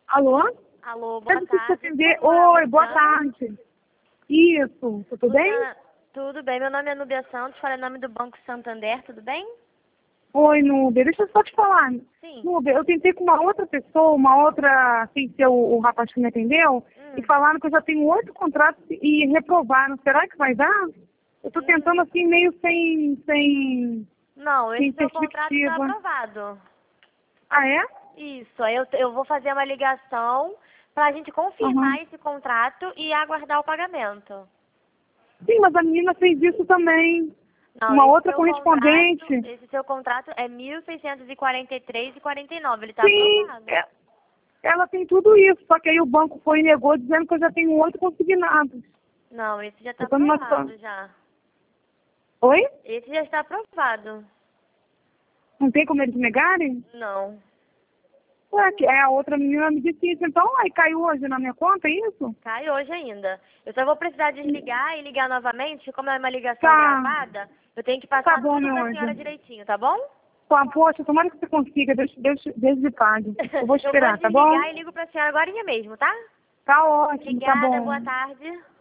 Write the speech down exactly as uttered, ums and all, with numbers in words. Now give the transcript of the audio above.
Alô? Alô, boa Eu preciso tarde. atender. Como é, Oi, boa Luciana? tarde. Isso, tudo bem? Luciana, tudo bem? Meu nome é Núbia Santos, falo em nome do Banco Santander, tudo bem? Oi, Núbia, deixa eu só te falar. Sim. Núbia, eu tentei com uma outra pessoa, uma outra, sem ser o, o rapaz que me atendeu, Hum. e falaram que eu já tenho oito contratos e reprovaram. Será que vai dar? Eu tô tentando Hum. assim, meio sem, sem, Não, sem esse seu contrato está perspectiva. aprovado. Ah, é? Isso, aí eu, eu vou fazer uma ligação para a gente confirmar Uhum. esse contrato e aguardar o pagamento. Sim, mas a menina fez isso também. Não, Uma esse outra seu contrato, correspondente. esse seu contrato é mil seiscentos e quarenta e três e quarenta e nove, ele está Sim, aprovado. é- ela tem tudo isso, só que aí o banco foi e negou dizendo que eu já tenho oito consignados. Não, esse já está Eu tô numa aprovado situação. já. Oi? Esse já está aprovado. Não tem como eles negarem? Não. Ué, que é a outra menina me disse isso, então aí caiu hoje na minha conta, é isso? Cai hoje ainda. Eu só vou precisar desligar e ligar novamente, como é uma ligação Tá, gravada, eu tenho que tá passar bom, tudo meu para a senhora anjo. direitinho, tá bom? Pô, poxa, tomara que você consiga, Deus, Deus, Deus lhe pague. Eu vou Eu vou esperar, tá bom? desligar e ligo para a senhora agora mesmo, tá? Tá ótimo, tá Obrigada, boa bom. tarde.